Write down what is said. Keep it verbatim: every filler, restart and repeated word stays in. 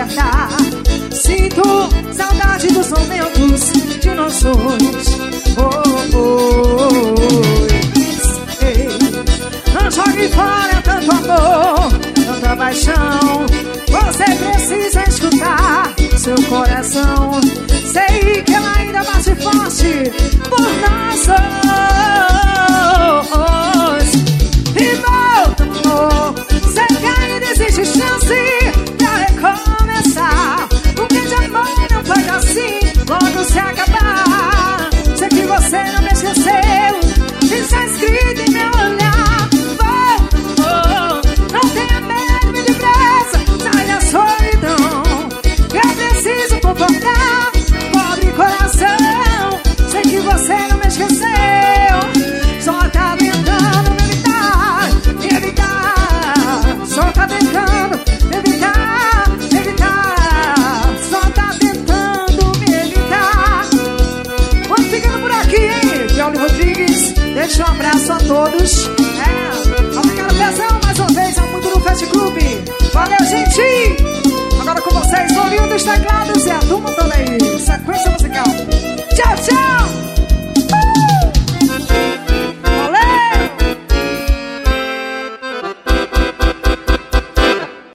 apertar. Sinto saudade dos momentos de nós dois. Oh, oh, oh. Ei, não jogue fora tanto amor, tanta paixão. Você precisa escutar seu coração. Sei que ela ainda bate forte por nós dois. E meu amor, sei que ainda existe chance pra recomeçar. Porque de amor não faz assim, logo se acabar. Sei que você não me esqueceu, isso é escrito em meu olhar. Oh, oh, não tenha medo, me depressa, sai da solidão. Eu preciso comportar, pobre coração. Sei que você não me esqueceu, só tá tentando me evitar, me evitar. Só tá tentando me evitar, me evitar. Só tá tentando me evitar. Vamos ficando por aqui, hein? Johnny Rodrigues, deixa um abraço a todos. É, obrigado, Pezão, mais uma vez ao mundo do Fast Club. Valeu, gente! Agora com vocês, Lourinho dos Teclados.